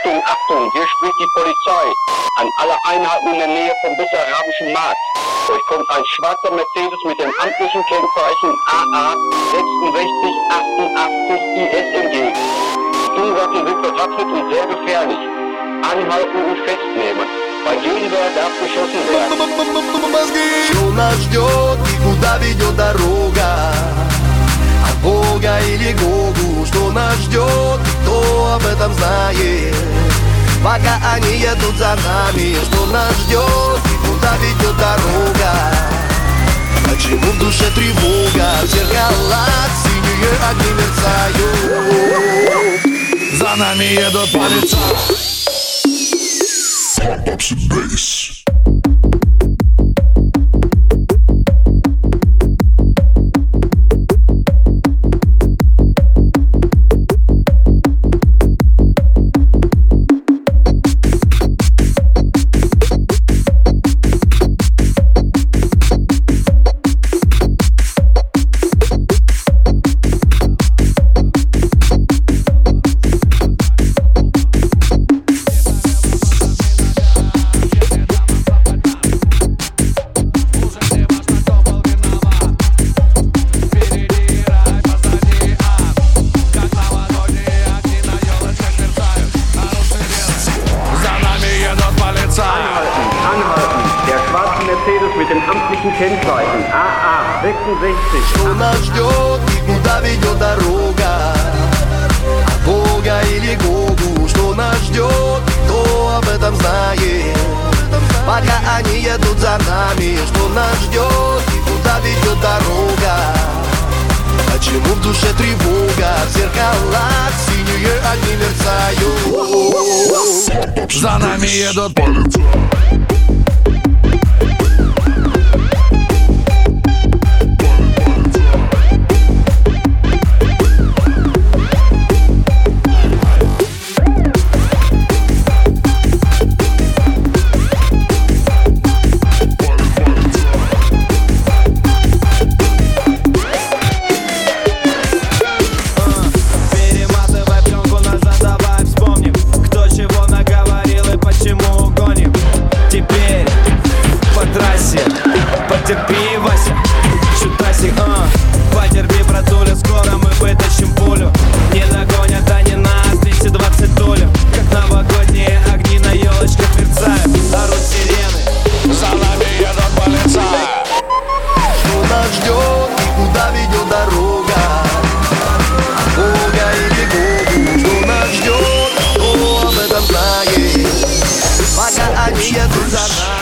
Achtung, Achtung, hier spricht die Polizei. An alle Einheiten in der Nähe vom Bessarabischen Markt. Euch kommt ein schwarzer Mercedes mit dem amtlichen Kennzeichen AA 6688 IS entgegen. Die Unwaffen sind bewaffnet und sehr gefährlich. Anhalten und festnehmen. Bei Gegenwehr darf geschossen werden. Что нас ждет и куда ведет дорога? От Бога или Гогу? Что нас ждет, кто об этом знает? Пока они едут за нами, что нас ждет и куда ведет дорога? Почему в душе тревога? В зеркалах синие огни мерцают. За нами едут полицаи. Pump up some bass. Anhalten. Der schwarze Mercedes mit dem amtlichen Kennzeichen AA 66. Что нас ждет и куда ведет дорога? От Бога или Гогу? Что нас ждет, кто об этом знает? Пока они едут за нами, что нас ждет и куда ведет дорога? Почему в душе тревога? В зеркалах синие огни мерцают. За нами едут полицаи. Потерпи, Вася, шутасик, потерпи, братуля, скоро мы вытащим пулю. Не догонят они нас, 220 долю. Как новогодние огни на елочках мерцают, орут сирены. За нами едут полицаи. Что нас ждет и куда ведет дорога? От Бога или Гогу? Что нас ждет, кто об этом знает? Пока они едут за нами.